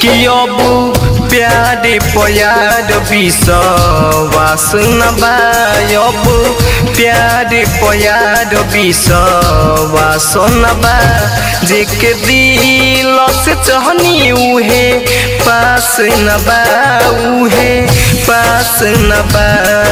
कि अब प्यार प्यार विश्वास न बा अब प्यार प्यार विश्वास न बा जेके दिल से चाहनी उहे पास न बा उहे पास न बा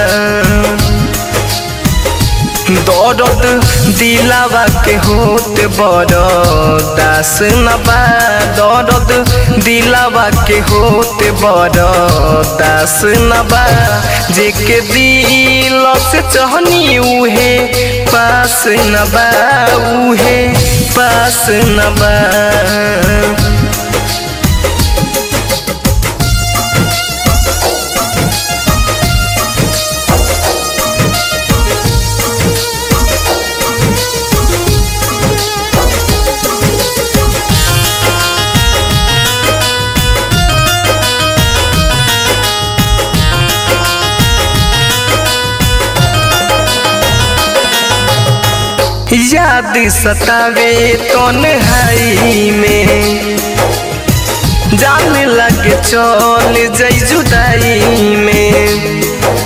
दर्द दिलावा के होते बड़ दास न बा दर्द दिलावा के होते बड़ दास न बा जेके दिल से चाहनी उहे पास न बा उहे पास न बा। याद सतावे तन्हाई में जान लगे चल जाई जुदाई में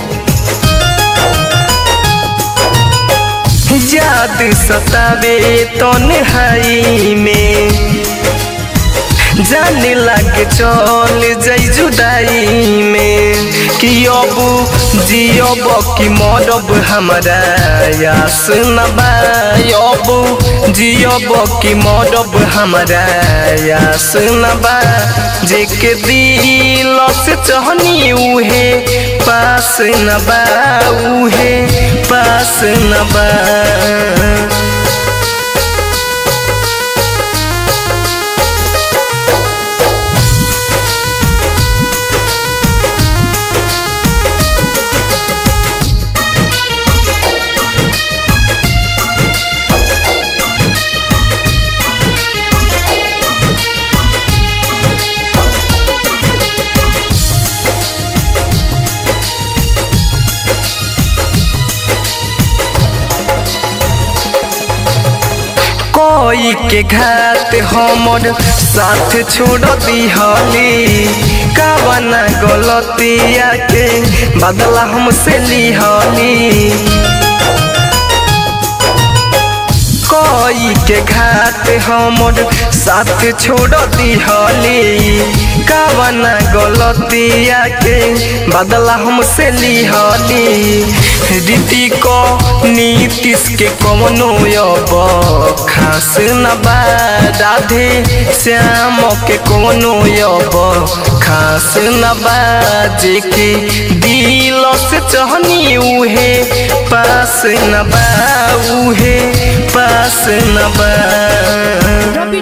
याद सतावे तन्हाई में जान लगे चल जाई जुदाई में कि अब जियब कि मरब हमारा यास न बा अब जियब कि मरब हमारा यास न बा जेके दिल से चाहनी उहे पास न बा उहे पास न बा। कोई के घात हमर साथ छोड़ दिहली कावना गलतिया के बदला हमसे लिहली कोई के घात हमर साथ छोड़ दिहली कावना गलतिया के बदला हमसे लिहली रीति को नीतीश के कवनो अब खास न बा राधे श्याम के कवनो अब खास न बा जेके दिल से चाहनी उहे पास न बा उहे पास न बा।